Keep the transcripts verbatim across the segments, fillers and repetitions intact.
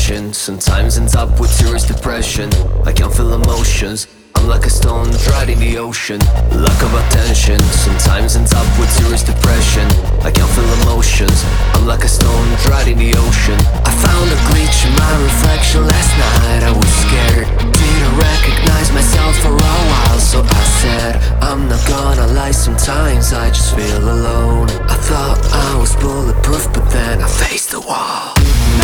attention sometimes ends up with serious depression. I can't feel emotions, I'm like a stone dried in the ocean. Lack of attention sometimes ends up with serious depression. I can't feel emotions, I'm like a stone dried in the ocean. I found a glitch in my reflection last night. I was scared, didn't recognize myself for a while, so I said, I'm not gonna lie, sometimes I just feel alone. I thought I was bulletproof, but then I faced the wall.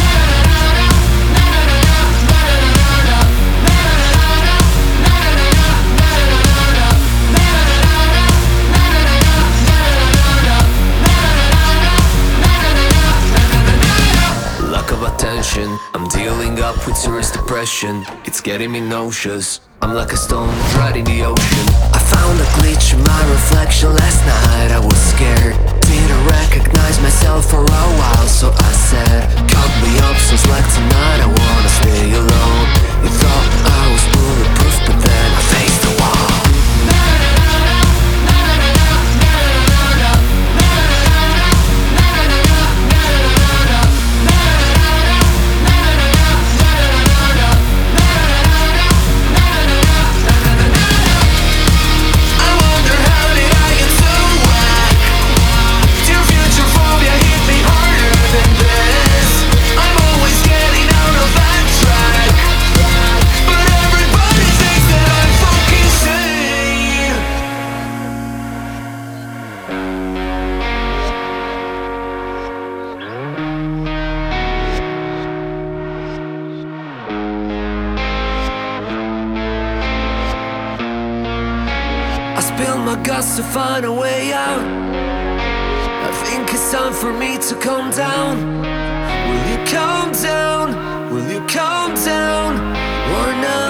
I'm dealing up with serious depression. It's getting me nauseous, I'm like a stone dried in the ocean. I found a glitch in my reflection last night. I was scared, didn't recognize myself for a while, so I said, cut me up, sounds like tonight I wanna stay alone. You thought I was bulletproof, but then I faced the wall. I spill my guts to find a way out. I think it's time for me to calm down. Will you calm down? Will you calm down? Or not?